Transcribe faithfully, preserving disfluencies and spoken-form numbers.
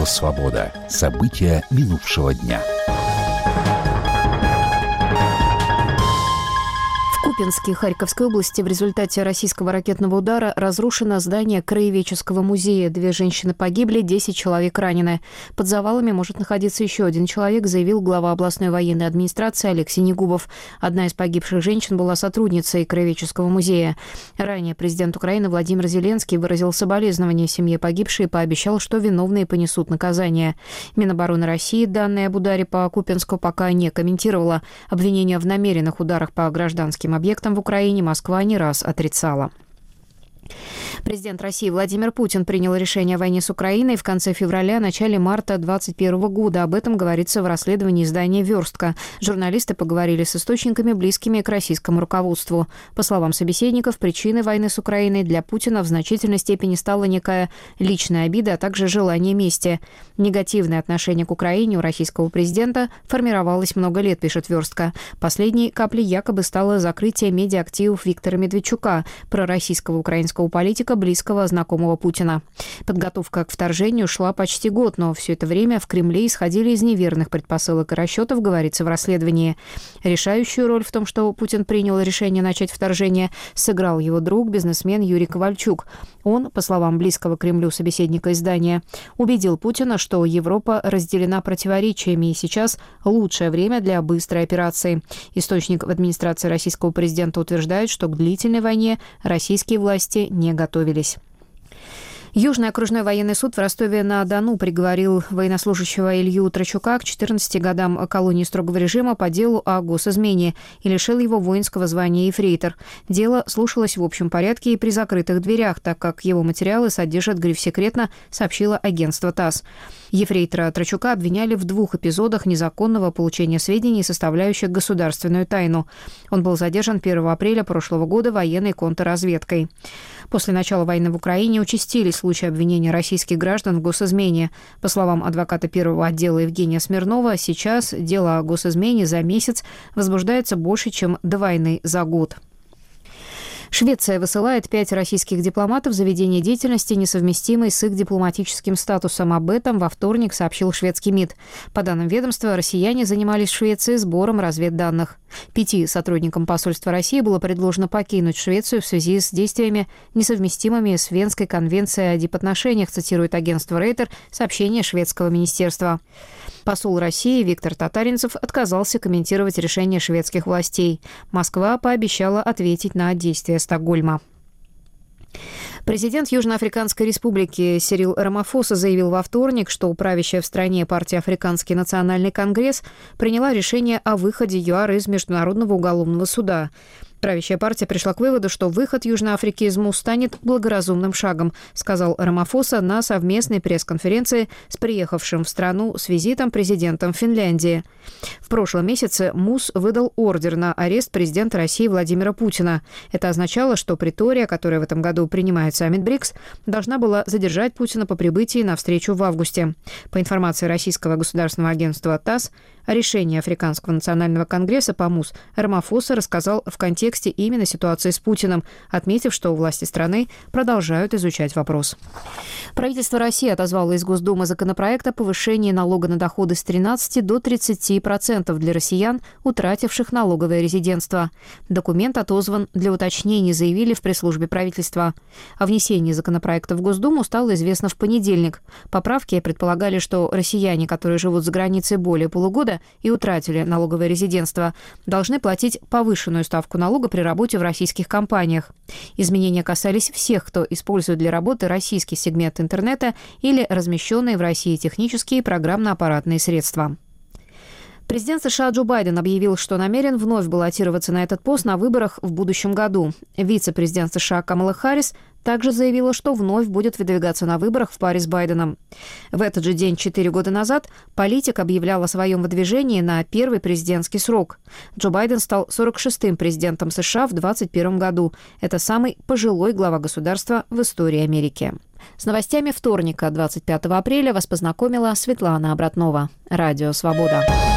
«Свобода». События минувшего дня. В Купянске Харьковской области в результате российского ракетного удара разрушено здание Краеведческого музея. Две женщины погибли, десять человек ранены. Под завалами может находиться еще один человек, заявил глава областной военной администрации Алексей Негубов. Одна из погибших женщин была сотрудницей Краеведческого музея. Ранее президент Украины Владимир Зеленский выразил соболезнования семье погибшей и пообещал, что виновные понесут наказание. Минобороны России данные об ударе по Купянску пока не комментировала. Обвинения в намеренных ударах по гражданским объектам в Украине Москва не раз отрицала. Президент России Владимир Путин принял решение о войне с Украиной в конце февраля, начале марта двадцать первого года. Об этом говорится в расследовании издания «Верстка». Журналисты поговорили с источниками, близкими к российскому руководству. По словам собеседников, причиной войны с Украиной для Путина в значительной степени стала некая личная обида, а также желание мести. Негативное отношение к Украине у российского президента формировалось много лет, пишет «Верстка». Последней каплей якобы стало закрытие медиа-активов Виктора Медведчука, пророссийского украинского политика, близкого знакомого Путина. Подготовка к вторжению шла почти год, но все это время в Кремле исходили из неверных предпосылок и расчетов, говорится в расследовании. Решающую роль в том, что Путин принял решение начать вторжение, сыграл его друг, бизнесмен Юрий Ковальчук. Он, по словам близкого Кремлю собеседника издания, убедил Путина, что Европа разделена противоречиями, и сейчас лучшее время для быстрой операции. Источник в администрации российского президента утверждает, что к длительной войне российские власти не готовились. Южный окружной военный суд в Ростове-на-Дону приговорил военнослужащего Илью Трачука к четырнадцати годам колонии строгого режима по делу о госизмене и лишил его воинского звания ефрейтор. Дело слушалось в общем порядке и при закрытых дверях, так как его материалы содержат гриф «секретно», сообщило агентство ТАСС. Ефрейтора Трачука обвиняли в двух эпизодах незаконного получения сведений, составляющих государственную тайну. Он был задержан первого апреля прошлого года военной контрразведкой. После начала войны в Украине участились случаи обвинения российских граждан в госизмене. По словам адвоката первого отдела Евгения Смирнова, сейчас дело о госизмене за месяц возбуждается больше, чем до войны за год. Швеция высылает пять российских дипломатов за ведение деятельности, несовместимой с их дипломатическим статусом. Об этом во вторник сообщил шведский МИД. По данным ведомства, россияне занимались в Швеции сбором разведданных. Пяти сотрудникам посольства России было предложено покинуть Швецию в связи с действиями, несовместимыми с Венской конвенцией о дипотношениях, цитирует агентство Рейтер сообщение шведского министерства. Посол России Виктор Татаринцев отказался комментировать решение шведских властей. Москва пообещала ответить на действия Стокгольма. Президент Южноафриканской республики Сирил Рамафоса заявил во вторник, что правящая в стране партия «Африканский национальный конгресс» приняла решение о выходе ЮАР из Международного уголовного суда. Правящая партия пришла к выводу, что выход Южной Африки из МУ станет благоразумным шагом, сказал Рамафоса на совместной пресс-конференции с приехавшим в страну с визитом президентом Финляндии. В прошлом месяце МУС выдал ордер на арест президента России Владимира Путина. Это означало, что Претория, которая в этом году принимает саммит БРИКС, должна была задержать Путина по прибытии на встречу в августе. По информации российского государственного агентства ТАСС, о решении Африканского национального конгресса по МУС Рамафоса рассказал в контексте именно ситуации с Путиным, отметив, что власти страны продолжают изучать вопрос. Правительство России отозвало из Госдумы законопроект о повышении налога на доходы с тринадцати до тридцати процентов для россиян, утративших налоговое резидентство. Документ отозван для уточнений, заявили в пресс-службе правительства. О внесении законопроекта в Госдуму стало известно в понедельник. Поправки предполагали, что россияне, которые живут за границей более полугода и утратили налоговое резидентство, должны платить повышенную ставку налога при работе в российских компаниях. Изменения касались всех, кто использует для работы российский сегмент интернета или размещенные в России технические и программно-аппаратные средства. Президент США Джо Байден объявил, что намерен вновь баллотироваться на этот пост на выборах в будущем году. Вице-президент США Камала Харрис также заявила, что вновь будет выдвигаться на выборах в паре с Байденом. В этот же день, четыре года назад, политик объявлял о своем выдвижении на первый президентский срок. Джо Байден стал сорок шестым президентом США в двадцать первом году. Это самый пожилой глава государства в истории Америки. С новостями вторника, двадцать пятого апреля, вас познакомила Светлана Обратнова. Радио «Свобода».